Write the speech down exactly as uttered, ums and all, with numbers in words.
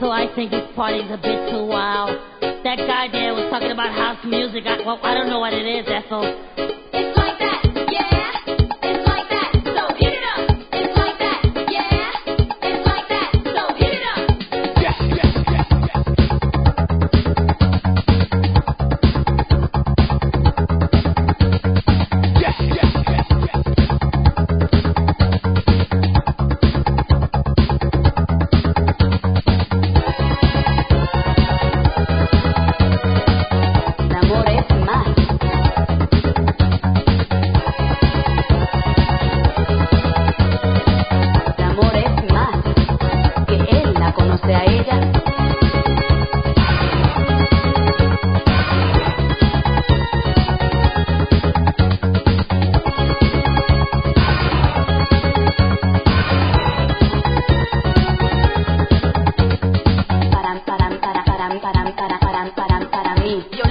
Also, I think this party's a bit too wild. That guy there was talking about house music. I, well, I don't know what it is, Ethel. It's like that, yeah. It's like that, so hit it up. It's like that, yeah. It's like that, so hit it up. Yes, yes, yes, yes, yes, yes, yes. El amor es más. El amor es más que él la conoce a ella. Param, param, para, param, param, para, param, param, para mí.